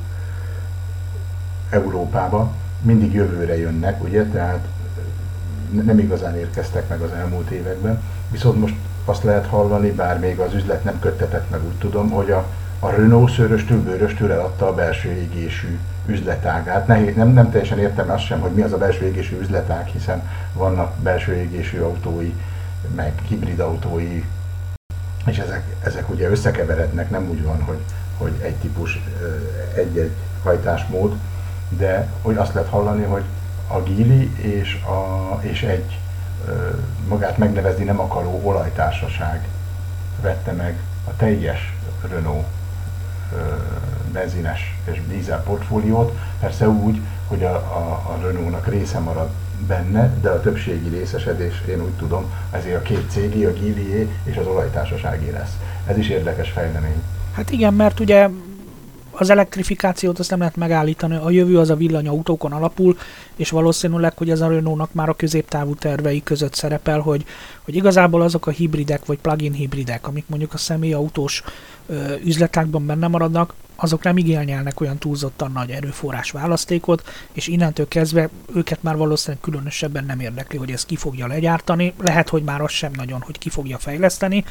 Európába, mindig jövőre jönnek, ugye, tehát nem igazán érkeztek meg az elmúlt években, viszont most azt lehet hallani, bár még az üzlet nem köttetett meg, úgy tudom, hogy a Renault szőröstől, bőröstől eladta a belső égésű üzletágát. Nem teljesen értem azt sem, hogy mi az a belső égésű üzletág, hiszen vannak belső égésű autói, meg hibrid autói, és ezek ugye összekeverednek, nem úgy van, hogy egy típus, egy-egy hajtásmód, de hogy azt lehet hallani, hogy a Geely és egy magát megnevezni nem akaró olajtársaság vette meg a teljes Renault benzines és dízel portfóliót, persze úgy, hogy a Renault-nak része marad benne, de a többségi részesedés, én úgy tudom, ezért a két cégé, a Geely és az olajtársaságé lesz. Ez is érdekes fejlemény. Hát igen, mert ugye az elektrifikációt azt nem lehet megállítani, a jövő az a villanyautókon alapul, és valószínűleg, hogy ez a Renault-nak már a középtávú tervei között szerepel, hogy igazából azok a hibridek, vagy plug-in hibridek, amik mondjuk a személyautós üzletákban benne maradnak, azok nem igényelnek olyan túlzottan nagy erőforrás választékot, és innentől kezdve őket már valószínűleg különösebben nem érdekli, hogy ezt ki fogja legyártani, lehet, hogy már az sem nagyon, hogy ki fogja fejleszteni,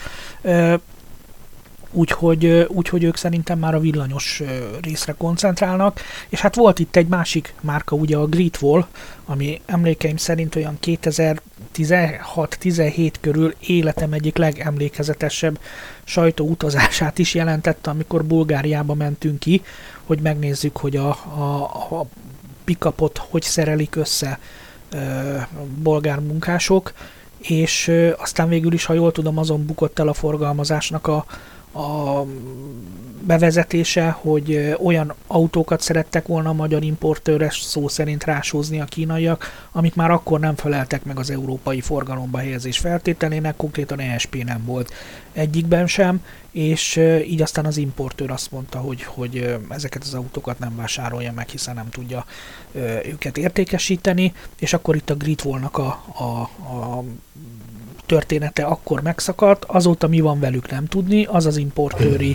Úgyhogy ők szerintem már a villanyos részre koncentrálnak, és hát volt itt egy másik márka, ugye a Great Wall, ami emlékeim szerint olyan 2016-17 körül életem egyik legemlékezetesebb sajtóutazását is jelentette, amikor Bulgáriába mentünk ki, hogy megnézzük, hogy a pick-upot hogy szerelik össze bolgár munkások, és aztán végül is, ha jól tudom, azon bukott el a forgalmazásnak a bevezetése, hogy olyan autókat szerettek volna a magyar importőre szó szerint rásózni a kínaiak, amik már akkor nem feleltek meg az európai forgalomba helyezés feltételének, konkrétan ESP nem volt egyikben sem, és így aztán az importőr azt mondta, hogy ezeket az autókat nem vásárolja meg, hiszen nem tudja őket értékesíteni, és akkor itt a Great Wall-nak a története akkor megszakadt, azóta mi van velük nem tudni, az importőri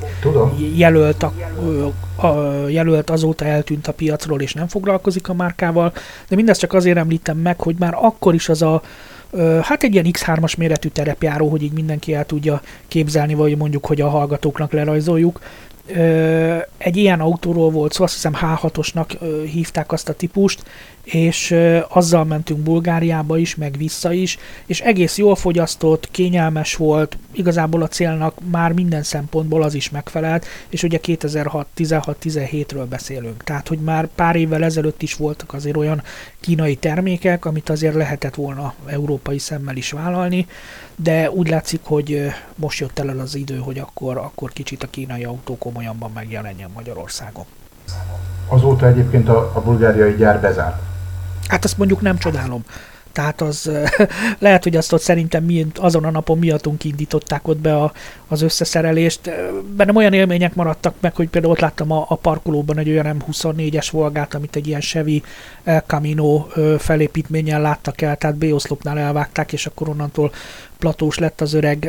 jelölt azóta eltűnt a piacról és nem foglalkozik a márkával, de mindezt csak azért említem meg, hogy már akkor is az hát egy ilyen X3-as méretű terepjáró, hogy így mindenki el tudja képzelni, vagy mondjuk, hogy a hallgatóknak lerajzoljuk. Egy ilyen autóról volt szó, azt hiszem H6-osnak hívták azt a típust, és azzal mentünk Bulgáriába is, meg vissza is, és egész jól fogyasztott, kényelmes volt, igazából a célnak már minden szempontból az is megfelelt, és ugye 2016-17-ről beszélünk, tehát hogy már pár évvel ezelőtt is voltak azért olyan kínai termékek, amit azért lehetett volna európai szemmel is vállalni, de úgy látszik, hogy most jött el az idő, hogy akkor kicsit a kínai autó komolyanban megjelenjen Magyarországon. Azóta egyébként a bulgáriai gyár bezárt. Hát azt mondjuk nem csodálom. Tehát az lehet, hogy azt ott szerintem azon a napon miattunk indították ott be az összeszerelést. Bennem olyan élmények maradtak meg, hogy például ott láttam a parkolóban egy olyan M24-es Volgát, amit egy ilyen Chevy El Camino felépítménnyel láttak el, tehát B-oszlopnál elvágták, és akkor onnantól platós lett az öreg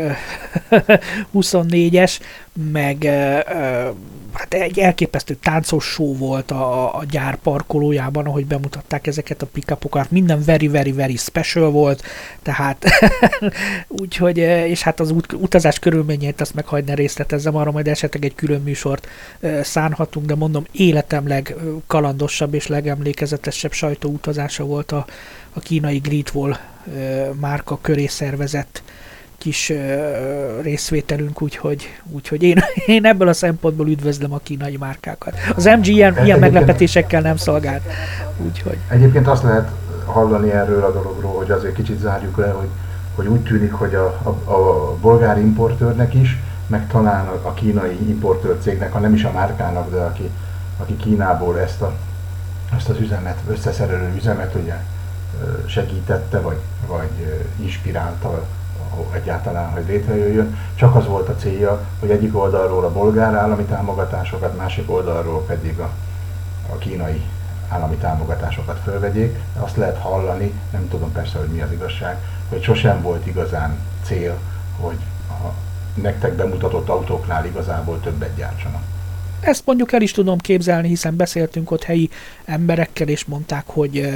24-es, meg hát egy elképesztő táncos show volt a gyár parkolójában, ahogy bemutatták ezeket a pick-upokat. Minden very, very, very special volt, tehát úgyhogy, és hát az utazás körülményeit azt meg hagyni részletezzem, arra majd esetleg egy külön műsort szánhatunk, de mondom, életem legkalandosabb és legemlékezetesebb sajtóutazása volt a kínai Great Wall márka köré szervezett kis részvételünk, úgyhogy én ebből a szempontból üdvözlöm a kínai márkákat. Az MG ilyen meglepetésekkel nem szolgált. Úgyhogy. Egyébként azt lehet hallani erről a dologról, hogy azért kicsit zárjuk le, hogy úgy tűnik, hogy a bolgár importőrnek is, meg talán a kínai importőr cégnek, ha nem is a márkának, de aki Kínából ezt az üzemet, összeszerelő üzemet ugye segítette, vagy inspirálta egyáltalán, hogy létrejöjjön. Csak az volt a célja, hogy egyik oldalról a bolgár állami támogatásokat, másik oldalról pedig a kínai állami támogatásokat fölvegyék. Azt lehet hallani, nem tudom persze, hogy mi az igazság, hogy sosem volt igazán cél, hogy a nektek bemutatott autóknál igazából többet gyártsanak. Ezt mondjuk el is tudom képzelni, hiszen beszéltünk ott helyi emberekkel, és mondták, hogy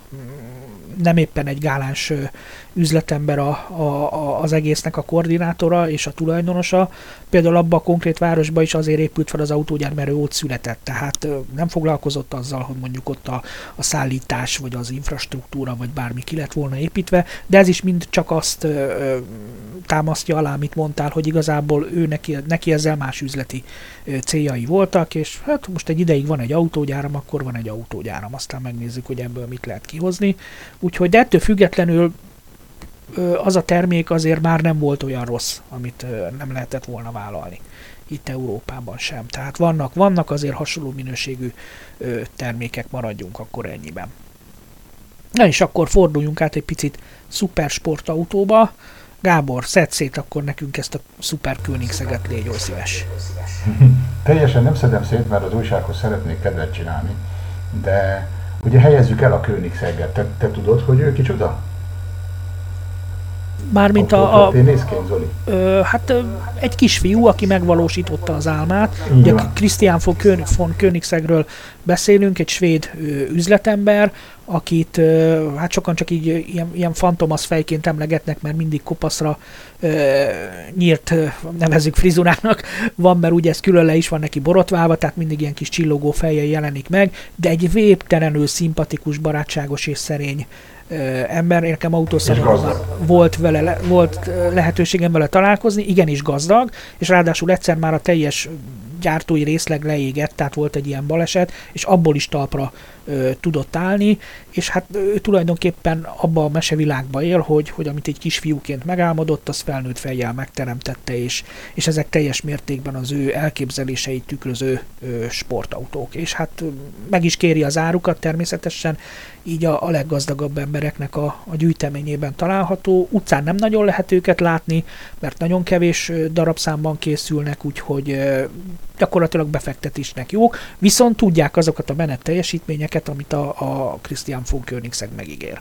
nem éppen egy gáláns üzletember az egésznek a koordinátora és a tulajdonosa. Például abban a konkrét városban is azért épült fel az autógyár, mert ő ott született. Tehát nem foglalkozott azzal, hogy mondjuk ott a szállítás, vagy az infrastruktúra, vagy bármi ki lett volna építve, de ez is mind csak azt támasztja alá, amit mondtál, hogy igazából neki ezzel más üzleti céljai voltak, és hát most egy ideig van egy autógyáram, akkor van egy autógyáram, aztán megnézzük, hogy ebből mit lehet kihozni. Úgyhogy de ettől függetlenül az a termék azért már nem volt olyan rossz, amit nem lehetett volna vállalni. Itt Európában sem. Tehát vannak azért hasonló minőségű termékek, maradjunk akkor ennyiben. Na és akkor forduljunk át egy picit szupersportautóba. Gábor, szedd szét akkor nekünk ezt a szuper Koenigseget, légy oly szíves. Teljesen nem szedem szét, mert az újsághoz szeretnék kedvet csinálni, de ugye helyezzük el a Koenigseget. Te tudod, hogy ő kicsoda? Mármint hát egy kisfiú, aki megvalósította az álmát. Ugye Christian von Koenigsegről beszélünk, egy svéd üzletember, akit hát sokan csak így ilyen fantomasz fejként emlegetnek, mert mindig kopaszra nyírt, nevezzük frizurának van, mert ugye ez külön le is van neki borotválva, tehát mindig ilyen kis csillogó fejjel jelenik meg, de egy végtelenül szimpatikus, barátságos és szerény ember. Nekem autószalonban volt lehetőségem vele találkozni, igenis gazdag, és ráadásul egyszer már a teljes gyártói részleg leégett, tehát volt egy ilyen baleset, és abból is talpra tudott állni, és hát ő tulajdonképpen abban a mesevilágban él, hogy amit egy kisfiúként megálmodott, az felnőtt fejjel megteremtette, és ezek teljes mértékben az ő elképzeléseit tükröző sportautók. És hát meg is kéri az árukat természetesen, így a leggazdagabb embereknek a gyűjteményében található. Utcán nem nagyon lehet őket látni, mert nagyon kevés darabszámban készülnek, úgyhogy gyakorlatilag befektetésnek jók, viszont tudják azokat a menet teljesítményeket, amit a Christian von Koenigsegg megígér.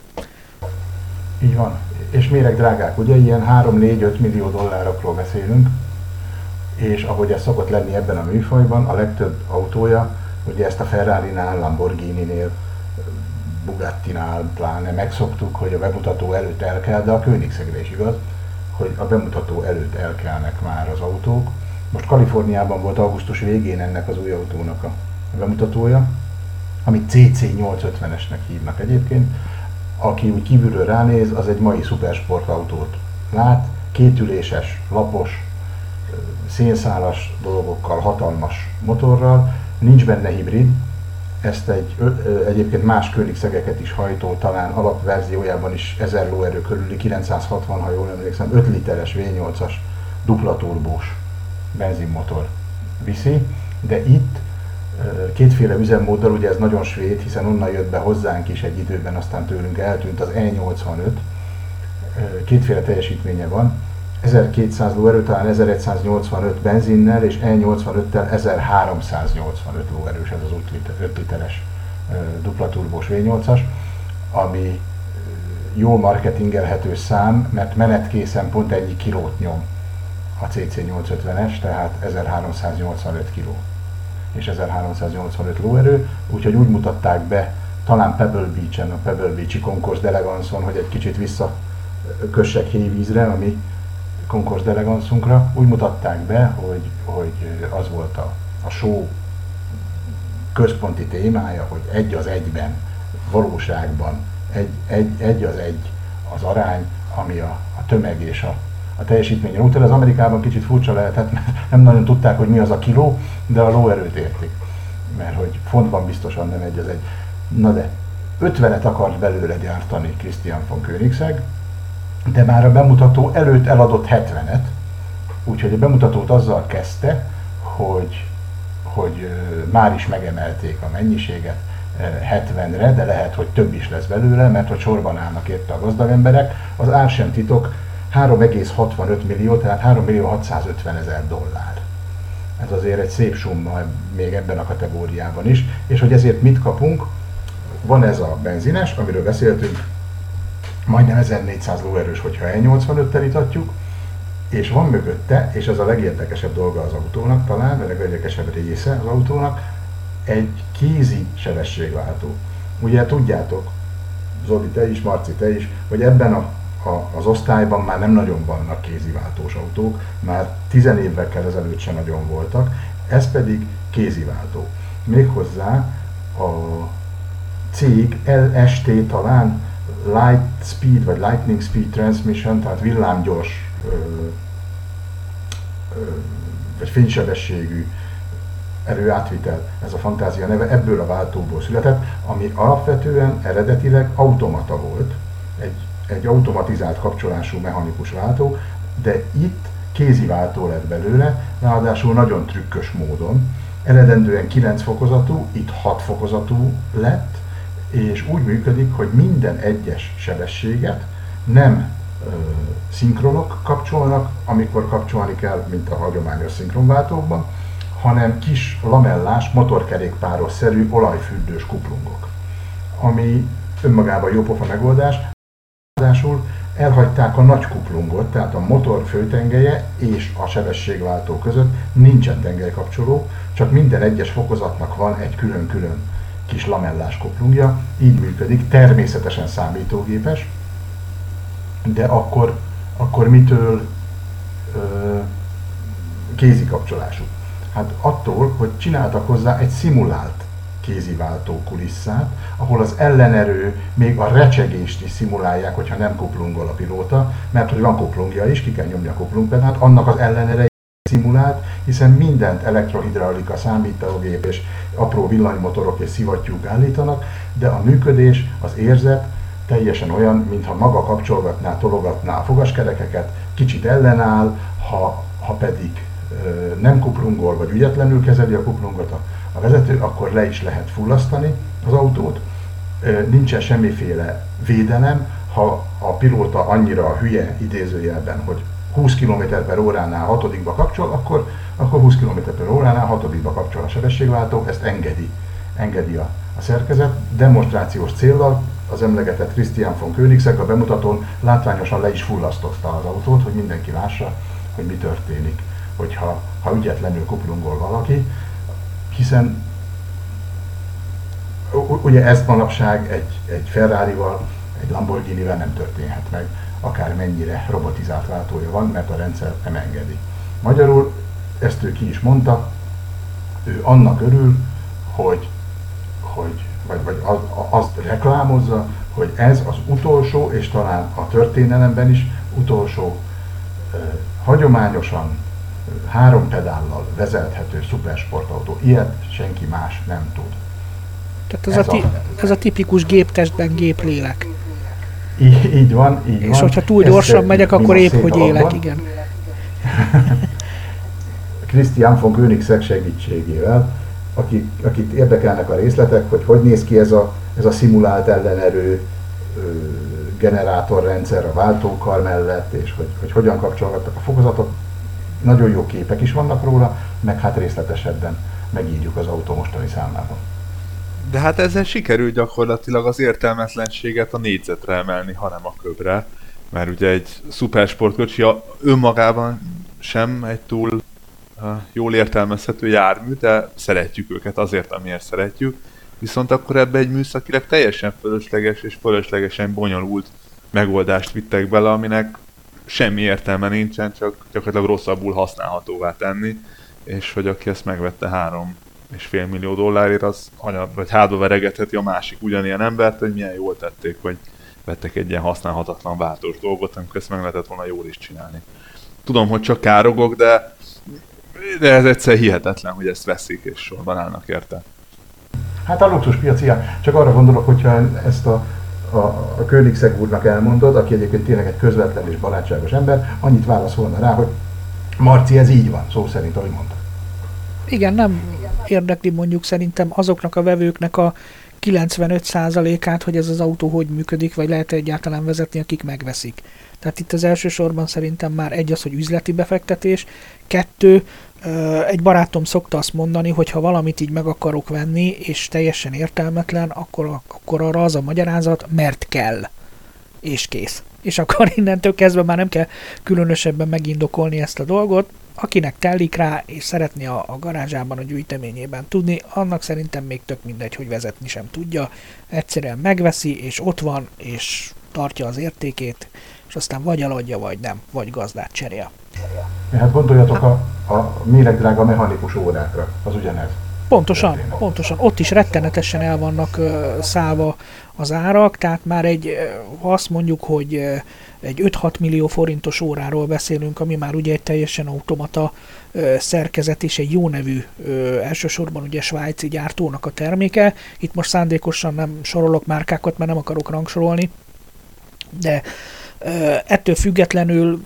Így van. És méreg drágák, ugye ilyen 3-4-5 millió dollárokról beszélünk, és ahogy ez szokott lenni ebben a műfajban, a legtöbb autója, ugye ezt a Ferrari-nál, Lamborghini-nél, Bugatti-nál pláne megszoktuk, hogy a bemutató előtt elkel, de a Koenigsegre is igaz, hogy a bemutató előtt elkelnek már az autók. Most Kaliforniában volt augusztus végén ennek az új autónak a bemutatója, amit CC850-esnek hívnak egyébként. Aki úgy kívülről ránéz, az egy mai szupersportautót lát, kétüléses, lapos, szénszálas dolgokkal, hatalmas motorral, nincs benne hibrid, ezt egyébként más Koenigsegeket is hajtó, talán alapverziójában is 1000 lóerő körüli, 960, ha jól emlékszem, 5 literes V8-as dupla turbós benzinmotor viszi, de itt kétféle üzemmóddal, ugye ez nagyon svéd, hiszen onnan jött be hozzánk is egy időben, aztán tőlünk eltűnt az E85. Kétféle teljesítménye van, 1200 lóerő, talán 1185 benzinnel, és E85-tel 1385 lóerős, ez az 5 literes dupla turbós V8-as, ami jól marketingelhető szám, mert menetkészen pont ennyi kilót nyom a CC850-es, tehát 1385 kiló és 1385 lóerő, úgyhogy úgy mutatták be, talán Pebble Beach-en, a Pebble Beach-i Concours d'Elegance-on, hogy egy kicsit visszakössek hévízre, ami Concours d'Elegance-unkra, úgy mutatták be, hogy az volt a show központi témája, hogy egy az egyben, valóságban, egy az egy az arány, ami a tömeg és a teljesítményen útel. Az Amerikában kicsit furcsa lehetett, mert nem nagyon tudták, hogy mi az a kiló, de a lóerőt értik. Mert hogy fontban biztosan nem egy az egy. Na de 50-et akart belőle gyártani Christian von Koenigsegg, de már a bemutató előtt eladott 70-et, úgyhogy a bemutatót azzal kezdte, hogy már is megemelték a mennyiséget 70-re, de lehet, hogy több is lesz belőle, mert hogy sorban állnak érte a gazdag emberek. Az ár sem titok, 3,65 millió, tehát 3.650.000 $. Ez azért egy szép summa még ebben a kategóriában is, és hogy ezért mit kapunk? Van ez a benzines, amiről beszéltünk, majdnem 1400 lóerős, hogyha E85-tel itatjuk, és van mögötte, és ez a legérdekesebb dolga az autónak talán, a legérdekesebb része az autónak, egy kézi sebességváltó. Ugye tudjátok, Zoli, te is, Marci, te is, hogy ebben az osztályban már nem nagyon vannak kéziváltós autók, már 10 évekkel ezelőtt sem nagyon voltak, ez pedig kéziváltó. Méghozzá a cég LST talán Light Speed vagy Lightning Speed Transmission, tehát villámgyors vagy fénysebességű erőátvitel, ez a fantázia neve, ebből a váltóból született, ami alapvetően eredetileg automata volt, egy automatizált kapcsolású mechanikus váltó, de itt kéziváltó lett belőle, ráadásul nagyon trükkös módon. Eredendően 9 fokozatú, itt 6 fokozatú lett, és úgy működik, hogy minden egyes sebességet nem szinkronok kapcsolnak, amikor kapcsolni kell, mint a hagyományos szinkronváltókban, hanem kis lamellás, motorkerékpáros-szerű olajfürdős kuplungok, ami önmagában jópofa megoldás. Ráadásul elhagyták a nagy kuplungot, tehát a motor főtengelye és a sebességváltó között nincsen tengelykapcsoló, csak minden egyes fokozatnak van egy külön-külön kis lamellás kuplungja, így működik, természetesen számítógépes, de akkor mitől kézi kapcsolású? Hát attól, hogy csináltak hozzá egy szimulált kéziváltó kulisszát, ahol az ellenerő, még a recsegést is szimulálják, hogyha nem kuplungol a pilóta, mert hogy van kuplungja is, ki kell nyomni a kuplungpedát, annak az ellenerei szimulált, hiszen mindent elektrohidraulika, számítógép és apró villanymotorok és szivattyúk állítanak, de a működés, az érzet teljesen olyan, mintha maga kapcsolgatná, tologatná a fogaskerekeket, kicsit ellenáll, ha pedig nem kuplungol, vagy ügyetlenül kezeli a kuplungot a vezető, akkor le is lehet fullasztani az autót. Nincsen semmiféle védelem, ha a pilóta annyira hülye idézőjelben, hogy 20 km/h-nál 6-ba kapcsol, akkor 20 km/h-nál 6-ba kapcsol a sebességváltó, ezt engedi a szerkezet. Demonstrációs céllal az emlegetett Christian von Koenigsegg a bemutatón látványosan le is fullasztotta az autót, hogy mindenki lássa, hogy mi történik, hogyha ügyetlenül kuplungol valaki, hiszen ugye ez manapság egy Ferrarival, egy Lamborghinivel nem történhet meg, akár mennyire robotizált váltója van, mert a rendszer nem engedi. Magyarul, ezt ő ki is mondta, ő annak örül, vagy azt reklámozza, hogy ez az utolsó, és talán a történelemben is utolsó hagyományosan 3 pedállal vezethető szupersportautó. Ilyet senki más nem tud. Tehát ez a tipikus géptestben géplélek. Így van. És hogyha túl gyorsan megyek, akkor épp hogy élek, igen. Christian von Koenigsegg segítségével akit érdekelnek a részletek, hogy néz ki ez a szimulált ellenerő generátorrendszer a váltókar mellett, és hogy hogyan kapcsolgattak a fokozatok. Nagyon jó képek is vannak róla, meg hát részletesebben megírjuk az autó mostani számában. De hát ezzel sikerül gyakorlatilag az értelmetlenséget a négyzetre emelni, hanem a köbre. Mert ugye egy szupersportkocsi önmagában sem egy túl jól értelmezhető jármű, de szeretjük őket azért, amiért szeretjük. Viszont akkor ebbe egy műszakileg teljesen fölösleges és fölöslegesen bonyolult megoldást vittek bele, aminek semmi értelme nincsen, csak gyakorlatilag rosszabbul használhatóvá tenni, és hogy aki ezt megvette $3,5 millió, az vagy hátba veregetheti a másik ugyanilyen embert, hogy milyen jól tették, hogy vettek egy ilyen használhatatlan váltós dolgot, amikor ezt meg lehetett volna jól is csinálni. Tudom, hogy csak károgok, de ez egyszer hihetetlen, hogy ezt veszik és sorban állnak érte. Hát a luxuspiaci, csak arra gondolok, hogyha ezt a Koenigsegg úrnak elmondod, aki egyébként tényleg egy közvetlen és barátságos ember, annyit válaszolna rá, hogy Marci, ez így van, szó szerint, ahogy mondta. Igen, nem érdekli mondjuk szerintem azoknak a vevőknek a 95%-át, hogy ez az autó hogy működik, vagy lehet egyáltalán vezetni, akik megveszik. Tehát itt az elsősorban szerintem már egy az, hogy üzleti befektetés, 2, egy barátom szokta azt mondani, hogy ha valamit így meg akarok venni, és teljesen értelmetlen, akkor arra az a magyarázat, mert kell. És kész. És akkor innentől kezdve már nem kell különösebben megindokolni ezt a dolgot. Akinek telik rá, és szeretné a garázsában, a gyűjteményében tudni, annak szerintem még tök mindegy, hogy vezetni sem tudja. Egyszerűen megveszi, és ott van, és tartja az értékét, és aztán vagy eladja, vagy nem, vagy gazdát cserél. Hát gondoljatok a méregdrága mechanikus órákra, az ugyanez. Pontosan. Ott is rettenetesen el vannak szállva az árak, tehát már ha azt mondjuk, hogy egy 5-6 millió forintos óráról beszélünk, ami már ugye egy teljesen automata szerkezet és egy jó nevű, elsősorban ugye svájci gyártónak a terméke. Itt most szándékosan nem sorolok márkákat, mert nem akarok rangsorolni, de ettől függetlenül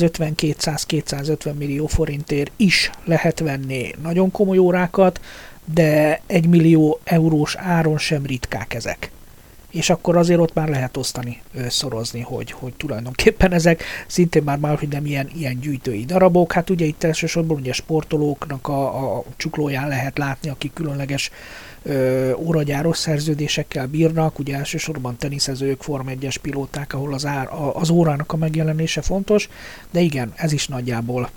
150-200-250 millió forintért is lehet venni nagyon komoly órákat, de 1 millió eurós áron sem ritkák ezek. És akkor azért ott már lehet osztani, szorozni, hogy tulajdonképpen ezek szintén már hogy nem ilyen gyűjtői darabok. Hát ugye itt elsősorban ugye sportolóknak a csuklóján lehet látni, akik különleges óragyáros szerződésekkel bírnak, ugye elsősorban teniszezők, Forma 1-es pilóták, ahol az órának a megjelenése fontos, de igen, ez is nagyjából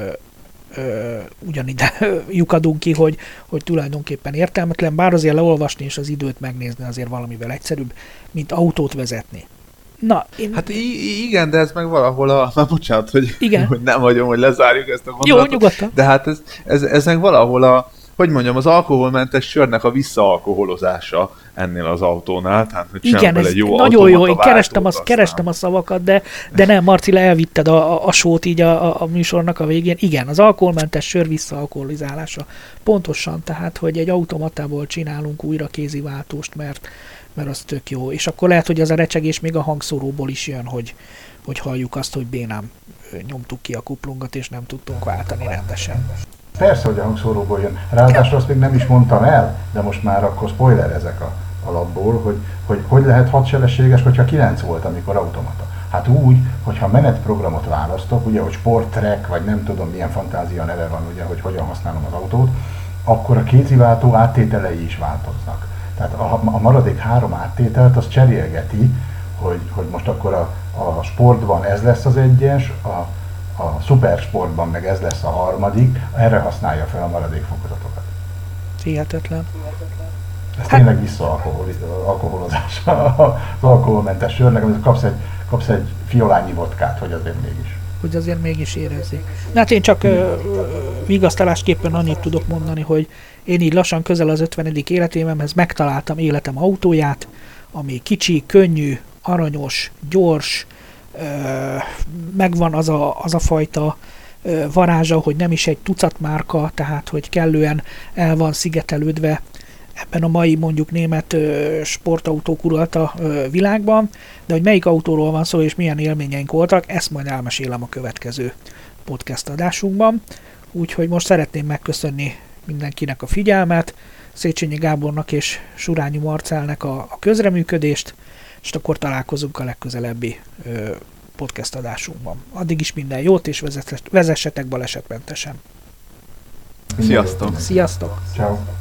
ugyanide lyukadunk ki, hogy tulajdonképpen értelmetlen, bár azért leolvasni és az időt megnézni azért valamivel egyszerűbb, mint autót vezetni. Na, Hát igen, de ez meg valahol bocsánat, hogy nem hagyom, hogy lezárjuk ezt a gondolatot. Jó, nyugodtan. De hát ez meg valahol az alkoholmentes sörnek a visszaalkoholozása ennél az autónál. Tehát, hogy igen, ez jó nagyon jó, én kerestem a szavakat, de nem, Marci, elvitted a sót így a műsornak a végén. Igen, az alkoholmentes sör visszaalkoholizálása. Pontosan, tehát, hogy egy automatából csinálunk újra kéziváltóst, mert az tök jó. És akkor lehet, hogy az a recsegés még a hangszóróból is jön, hogy halljuk azt, hogy bénám nyomtuk ki a kuplungat, és nem tudtunk váltani rendesen. Persze, hogy a hangszóróból jön. Ráadásul azt még nem is mondtam el, de most már akkor spoilerezek a labból, hogy lehet 6 sebességes, hogyha 9 volt, amikor automata. Hát úgy, hogyha menetprogramot választok, ugye, hogy sporttrack, vagy nem tudom milyen fantázia neve van, ugye, hogy hogyan használom az autót, akkor a kéziváltó áttételei is változnak. Tehát a maradék 3 áttételt az cserélgeti, hogy most akkor a sportban ez lesz az 1-es, a szupersportban meg ez lesz a 3, erre használja fel a maradék fokozatokat. Hihetetlen. Ez tényleg visszaalkoholozás az alkoholmentes sörnek, amit kapsz egy fiolányi vodkát, hogy azért mégis érezzék. Hát én csak vigasztalásképpen annyit tudok mondani, hogy én így lassan közel az 50. életévemhez megtaláltam életem autóját, ami kicsi, könnyű, aranyos, gyors, megvan az a fajta varázsa, hogy nem is egy tucat márka, tehát hogy kellően el van szigetelődve ebben a mai mondjuk német sportautók uralta világban, de hogy melyik autóról van szó és milyen élményeink voltak, ezt majd elmesélem a következő podcast adásunkban. Úgyhogy most szeretném megköszönni mindenkinek a figyelmet, Széchenyi Gábornak és Surányi Marcelnek a közreműködést, és akkor találkozunk a legközelebbi podcast adásunkban. Addig is minden jót, és vezessetek balesetmentesen. Sziasztok! Sziasztok! Ciao.